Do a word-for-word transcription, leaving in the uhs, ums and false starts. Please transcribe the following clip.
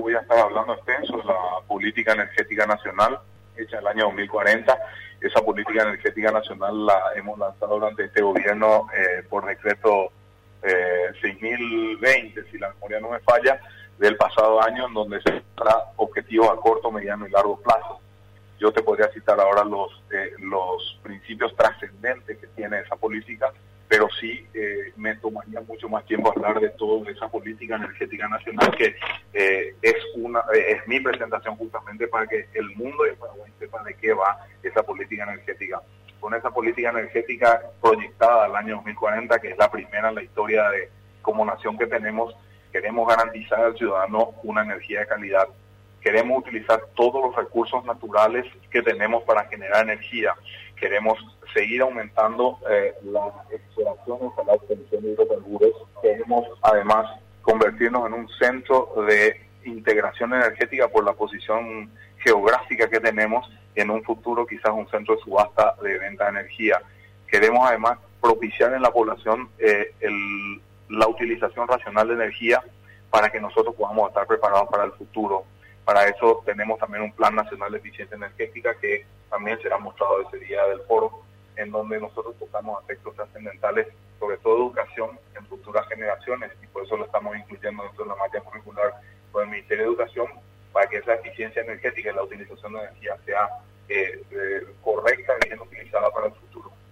voy a estar hablando extenso de la política energética nacional hecha el año dos mil cuarenta. Esa política energética nacional la hemos lanzado durante este gobierno eh, por decreto eh, seis mil veinte, si la memoria no me falla, del pasado año, en donde se trata objetivos a corto, mediano y largo plazo. Yo te podría citar ahora los, eh, los principios trascendentes que tiene esa política, pero sí eh, me tomaría mucho más tiempo hablar de toda esa política energética nacional, que eh, es una eh, es mi presentación justamente para que el mundo de Paraguay sepa de qué va esa política energética. Con esa política energética proyectada al año dos mil cuarenta, que es la primera en la historia de como nación que tenemos, queremos garantizar al ciudadano una energía de calidad. Queremos utilizar todos los recursos naturales que tenemos para generar energía. Queremos seguir aumentando eh, las exploraciones a la obtención de hidrocarburos. Queremos además convertirnos en un centro de integración energética por la posición geográfica que tenemos, en un futuro quizás un centro de subasta de venta de energía. Queremos además propiciar en la población eh, el, la utilización racional de energía para que nosotros podamos estar preparados para el futuro. Para eso tenemos también un Plan Nacional de Eficiencia Energética que también será mostrado ese día del foro, en donde nosotros tocamos aspectos trascendentales, sobre todo educación en futuras generaciones, y por eso lo estamos incluyendo dentro de la malla curricular con el Ministerio de Educación, para que esa eficiencia energética y la utilización de energía sea eh, eh, correcta y bien utilizada para el futuro.